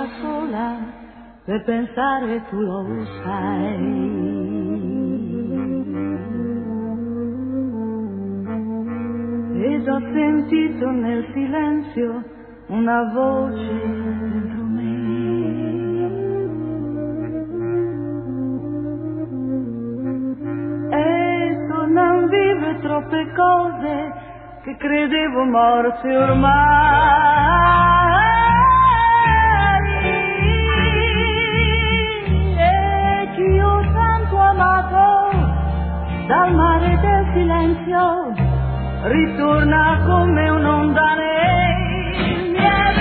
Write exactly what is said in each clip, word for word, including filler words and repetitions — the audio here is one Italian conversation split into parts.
da sola per pensare, tu lo sai. Ed ho sentito nel silenzio una voce dentro me. E tornan vive troppe cose che credevo morte ormai. E chi io tanto amato dal mare del silenzio ritorna come un'onda nei miei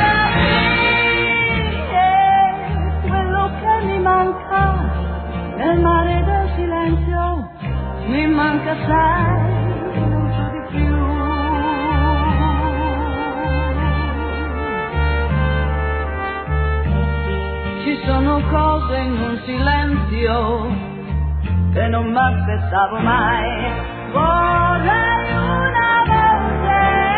e quello che mi manca nel mare del silenzio mi manca sai, non so di più. Ci sono cose in un silenzio che non mi aspettavo mai. Vorrei una voce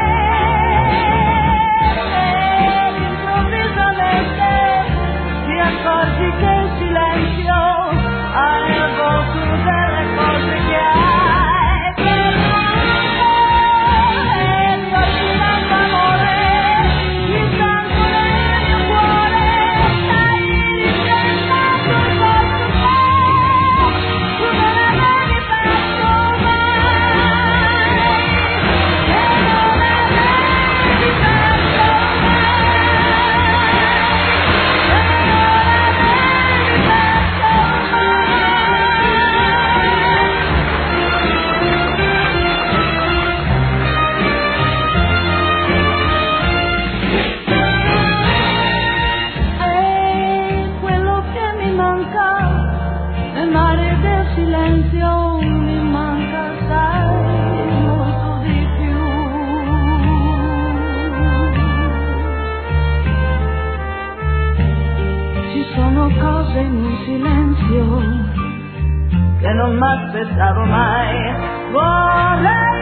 ed improvvisamente ti accorgi che il silenzio ha nel volto delle cose che hai per me. E ti oscillando amore, mi santo nel mio cuore, stai diventando il volto che tu non avevi fatto mai. E non avevi fatto silenzio mi manca sai molto di più. Ci sono cose in un silenzio che non mi aspettavo mai. Vorrei